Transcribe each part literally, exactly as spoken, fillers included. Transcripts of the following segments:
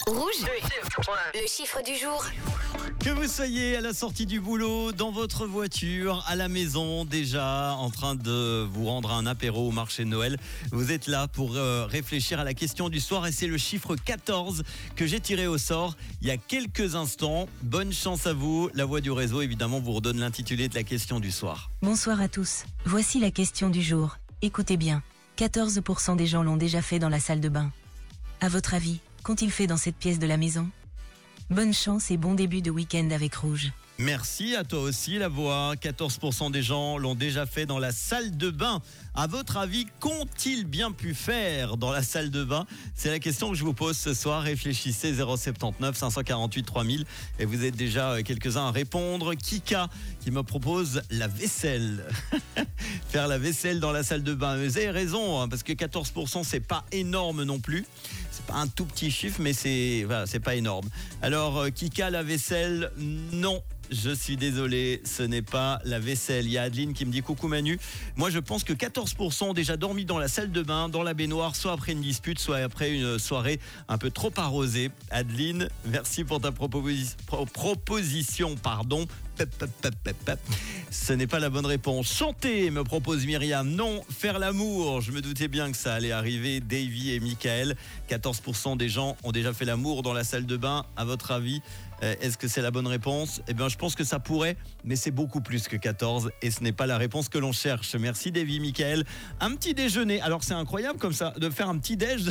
Rouge, le chiffre du jour. Que vous soyez à la sortie du boulot, dans votre voiture, à la maison, déjà en train de vous rendre à un apéro au marché de Noël, vous êtes là pour euh, réfléchir à la question du soir et c'est le chiffre quatorze que j'ai tiré au sort il y a quelques instants. Bonne chance à vous. La voix du réseau, évidemment, vous redonne l'intitulé de la question du soir. Bonsoir à tous. Voici la question du jour. Écoutez bien. quatorze pour cent des gens l'ont déjà fait dans la salle de bain. À votre avis, qu'ont-ils fait dans cette pièce de la maison ? Bonne chance et bon début de week-end avec Rouge. Merci à toi aussi, la voix. quatorze pour cent des gens l'ont déjà fait dans la salle de bain. À votre avis, qu'ont-ils bien pu faire dans la salle de bain ? C'est la question que je vous pose ce soir. Réfléchissez, zéro sept neuf cinq cent quarante-huit trois mille. Et vous êtes déjà quelques-uns à répondre. Kika qui me propose la vaisselle. Faire la vaisselle dans la salle de bain. Vous avez raison, hein, parce que quatorze pour cent, c'est pas énorme non plus. C'est pas un tout petit chiffre, mais c'est, voilà, c'est pas énorme. Alors, Kika, la vaisselle, non. Je suis désolé, ce n'est pas la vaisselle. Il y a Adeline qui me dit coucou Manu. Moi, je pense que quatorze pour cent ont déjà dormi dans la salle de bain, dans la baignoire, soit après une dispute, soit après une soirée un peu trop arrosée. Adeline, merci pour ta proposi- pro- proposition. Pardon. Pep, pep, pep, pep, pep. Ce n'est pas la bonne réponse. Chanter, me propose Myriam. Non, faire l'amour. Je me doutais bien que ça allait arriver. Davy et Michael. quatorze pour cent des gens ont déjà fait l'amour dans la salle de bain. À votre avis, est-ce que c'est la bonne réponse ? Eh bien, je pense que ça pourrait, mais c'est beaucoup plus que quatorze et ce n'est pas la réponse que l'on cherche. Merci Davy, Michael. Un petit déjeuner. Alors, c'est incroyable comme ça, de faire un petit déj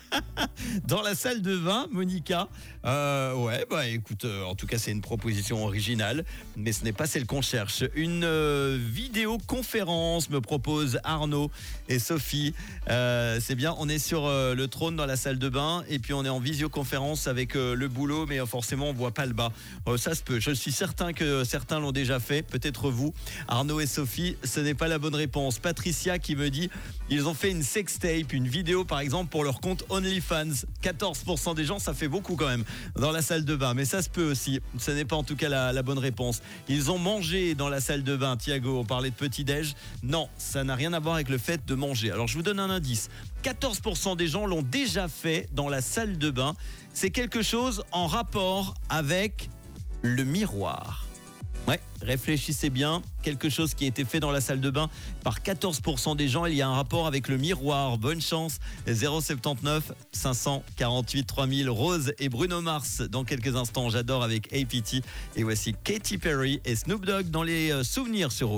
dans la salle de bain, Monica. Euh, ouais, bah écoute, euh, en tout cas, c'est une proposition originale, mais ce n'est pas celle qu'on cherche. Une euh, vidéoconférence, me propose Arnaud et Sophie. Euh, c'est bien, on est sur euh, le trône dans la salle de bain et puis on est en visioconférence avec euh, le boulot, mais euh, forcément, on voit pas le bas. Euh, ça se peut. Je suis certain que certains l'ont déjà fait, peut-être vous. Arnaud et Sophie, ce n'est pas la bonne réponse. Patricia qui me dit, ils ont fait une sextape, une vidéo par exemple pour leur compte OnlyFans. quatorze pour cent des gens, ça fait beaucoup quand même dans la salle de bain, mais ça se peut aussi. Ce n'est pas en tout cas la, la bonne réponse. Ils ont mangé dans la salle de bain. Thiago, on parlait de petit-déj. Non, ça n'a rien à voir avec le fait de manger. Alors je vous donne un indice. quatorze pour cent des gens l'ont déjà fait dans la salle de bain. C'est quelque chose en rapport avec le miroir. Ouais, réfléchissez bien. Quelque chose qui a été fait dans la salle de bain par quatorze pour cent des gens. Il y a un rapport avec le miroir. Bonne chance. zéro sept neuf cinq cent quarante-huit trois mille. Rose et Bruno Mars dans quelques instants. J'adore avec A P T. Et voici Katy Perry et Snoop Dogg dans les souvenirs sur